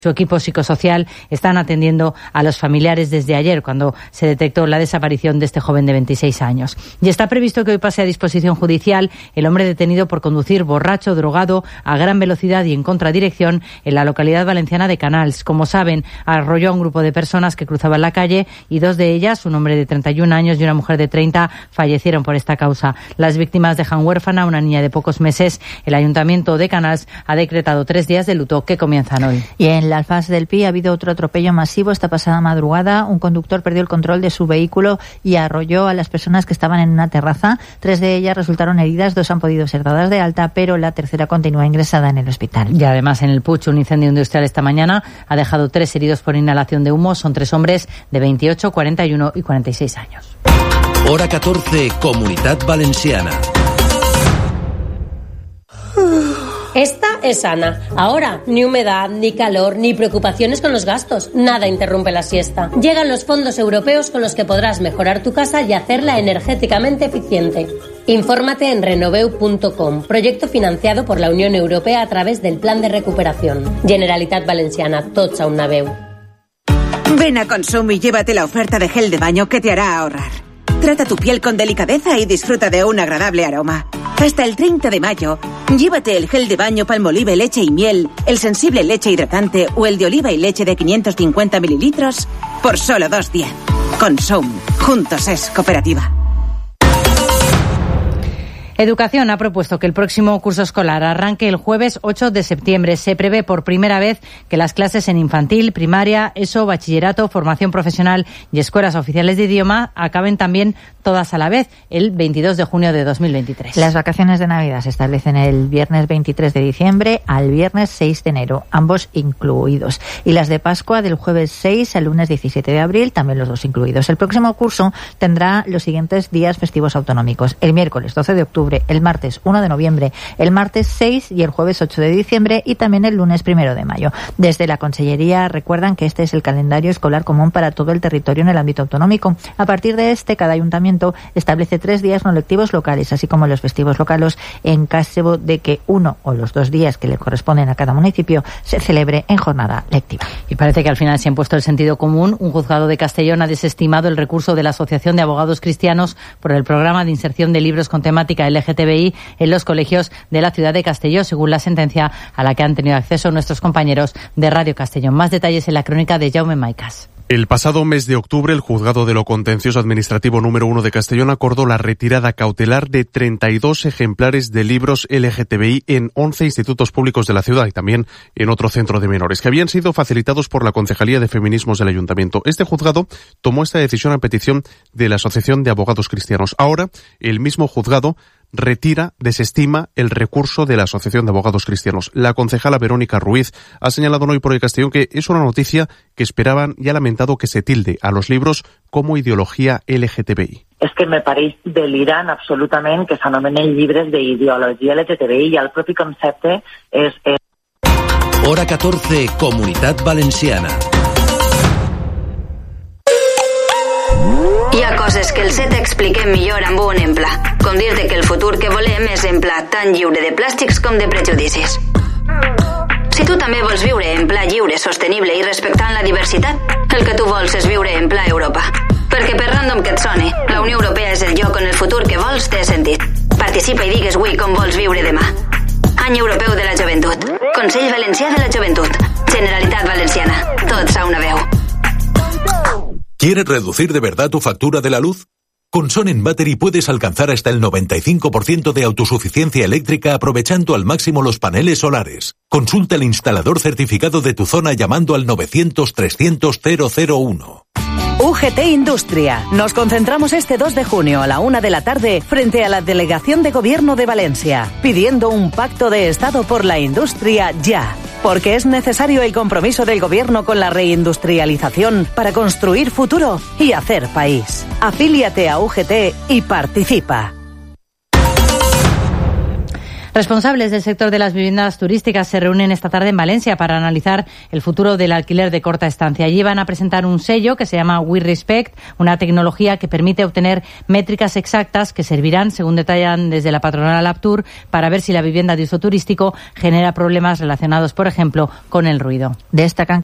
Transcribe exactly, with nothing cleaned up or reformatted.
Su equipo psicosocial están atendiendo a los familiares desde ayer, cuando se detectó la desaparición de este joven de veintiséis años. Y está previsto que hoy pase a disposición judicial el hombre detenido por conducir borracho, drogado, a gran velocidad y en contradirección en la localidad valenciana de Canals. Como saben, arrolló a un grupo de personas que cruzaban la calle y dos de ellas, un hombre de treinta y un años y una mujer de treinta, fallecieron por esta causa. Las víctimas dejan huérfana a una niña de pocos meses. El Ayuntamiento de Canals ha decretado tres días de luto que comienzan hoy. Y en la Alfaz del Pi ha habido otro atropello masivo esta pasada madrugada. Un conductor perdió el control de su vehículo y arrolló a las personas que estaban en una terraza. Tres de ellas resultaron heridas, dos han podido ser dadas de alta, pero la tercera continúa ingresada en el hospital. Y además en el Puig, un incendio industrial esta mañana ha dejado tres heridos por inhalación de humo. Son tres hombres de veintiocho, cuarenta y uno y cuarenta y seis años. Hora catorce, Comunidad Valenciana. Esta es Ana. Ahora, ni humedad, ni calor, ni preocupaciones con los gastos. Nada interrumpe la siesta. Llegan los fondos europeos con los que podrás mejorar tu casa y hacerla energéticamente eficiente. Infórmate en renoveu punto com, proyecto financiado por la Unión Europea a través del Plan de Recuperación. Generalitat Valenciana, tots a una veu. Ven a Consum y llévate la oferta de gel de baño que te hará ahorrar. Trata tu piel con delicadeza y disfruta de un agradable aroma. Hasta el treinta de mayo, llévate el gel de baño Palmolive leche y miel, el sensible leche hidratante o el de oliva y leche de quinientos cincuenta mililitros por solo dos diez. Consum. Juntos es cooperativa. Educación ha propuesto que el próximo curso escolar arranque el jueves ocho de septiembre. Se prevé por primera vez que las clases en infantil, primaria, ESO, bachillerato, formación profesional y escuelas oficiales de idioma acaben también todas a la vez el veintidós de junio de dos mil veintitrés. Las vacaciones de Navidad se establecen el viernes veintitrés de diciembre al viernes seis de enero, ambos incluidos. Y las de Pascua del jueves seis al lunes diecisiete de abril, también los dos incluidos. El próximo curso tendrá los siguientes días festivos autonómicos: el miércoles doce de octubre, el martes uno de noviembre, el martes seis y el jueves ocho de diciembre y también el lunes primero de mayo. Desde la Consellería recuerdan que este es el calendario escolar común para todo el territorio en el ámbito autonómico. A partir de este, cada ayuntamiento establece tres días no lectivos locales, así como los festivos locales, en caso de que uno o los dos días que le corresponden a cada municipio se celebre en jornada lectiva. Y parece que al final se ha impuesto el sentido común. Un juzgado de Castellón ha desestimado el recurso de la Asociación de Abogados Cristianos por el programa de inserción de libros con temática L G T B I en los colegios de la ciudad de Castelló, según la sentencia a la que han tenido acceso nuestros compañeros de Radio Castellón. Más detalles en la crónica de Jaume Maicas. El pasado mes de octubre, el Juzgado de lo Contencioso Administrativo número uno de Castellón acordó la retirada cautelar de treinta y dos ejemplares de libros L G T B I en once institutos públicos de la ciudad y también en otro centro de menores, que habían sido facilitados por la Concejalía de Feminismos del Ayuntamiento. Este juzgado tomó esta decisión a petición de la Asociación de Abogados Cristianos. Ahora, el mismo juzgado retira, desestima el recurso de la Asociación de Abogados Cristianos. La concejala Verónica Ruiz ha señalado hoy por el Castellón que es una noticia que esperaban y ha lamentado que se tilde a los libros como ideologia L G T B I. És que me pareix delirant absolutament que s'anomenen llibres d'ideologia L G T B I i el propi concepte és... és... Hora catorze, Comunitat Valenciana. Hi ha coses que el set expliquem millor amb un emplà. Com dir-te que el futur que volem és en pla tan lliure de plàstics com de prejudicis. Si tu també vols viure en pla lliure, sostenible i respectant la diversitat, el que tu vols és viure en pla Europa. Perquè per random que et soni, la Unió Europea és el lloc on el futur que vols té sentit. Participa i digues avui com vols viure demà. Any Europeu de la Joventut. Consell Valencià de la Joventut. Generalitat Valenciana. Tots a una veu. ¿Quieres reducir de verdad tu factura de la luz? Con Sonnen Battery puedes alcanzar hasta el noventa y cinco por ciento de autosuficiencia eléctrica aprovechando al máximo los paneles solares. Consulta el instalador certificado de tu zona llamando al novecientos trescientos cero cero uno. U G T Industria. Nos concentramos este dos de junio a la una de la tarde frente a la Delegación de Gobierno de Valencia, pidiendo un pacto de Estado por la industria ya. Porque es necesario el compromiso del Gobierno con la reindustrialización para construir futuro y hacer país. Afíliate a U G T y participa. Responsables del sector de las viviendas turísticas se reúnen esta tarde en Valencia para analizar el futuro del alquiler de corta estancia. Allí van a presentar un sello que se llama We Respect, una tecnología que permite obtener métricas exactas que servirán, según detallan desde la patronal Aptur, para ver si la vivienda de uso turístico genera problemas relacionados, por ejemplo, con el ruido. Destacan